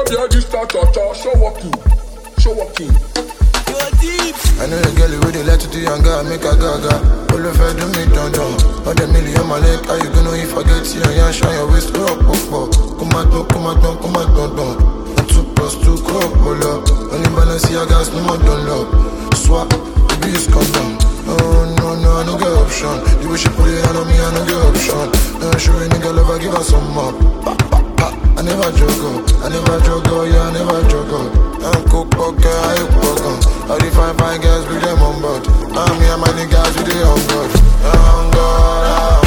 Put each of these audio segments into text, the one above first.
hear this cha-cha-cha, show walking. I know the girl with the let to the younger, make a gaga. All of her do me down. All the million my leg, how you gonna if I get you and you shine your waist up. Come on. 2+2, pull up. Only balance your gas, no more don't love. Swap, the beast come down. No, I don't get option. The way she put it on me, I don't get option. Show a nigga love, I give her some more. I never joke, yeah, I never joke. I'm cook poker, I hook poker. All the fine girls with them on board. I'm here, my niggas with the on board. I'm God.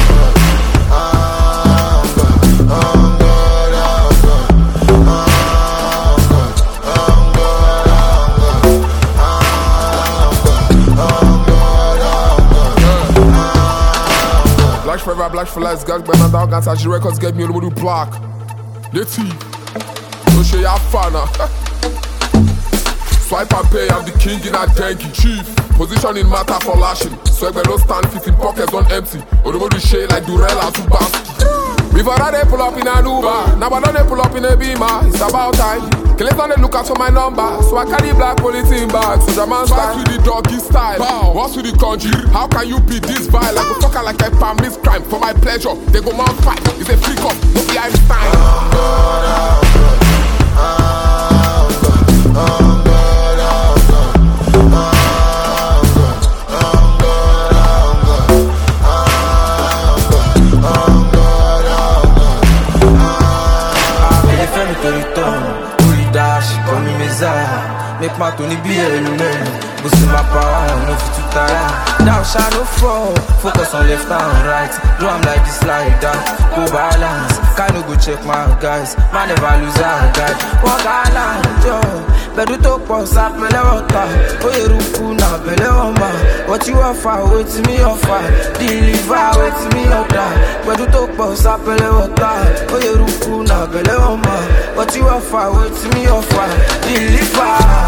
Black forever, black for life, gang, Ben and Dog, and Sachi Records get me a little black. The T, so show ya fan. Swipe and pay, I'm the king in a dengue. Chief, position in matter for lashing. Swag no stand, fit in pockets on empty. Or the body shade like Durella to Basti. Before that they pull up in an Uber, now but they pull up in a Beamer. It's about time. Killers on the lookout for my number, so I carry black polythene bags. So German style with the doggy style. Bow. What's with the country? How can you be this vile? Like a fucker like I permit crime for my pleasure. They go man fight. It's a freak up, no be Einstein. Make my Tony be a man. Boost my power, no fit to tire. Down shall no fall. Focus on left and right. Do I'm like this, like that. Go balance. Can you go check my guys? Man never lose a guy. Walk island, yo. Bedu to pause up, pele water. Oye ruku na pele wamba. What you offer, wait to me offer. Deliver, wait to me order. Bedu to pause up, pele water. Oye ruku na pele wamba. What you offer, wait to me offer. Deliver.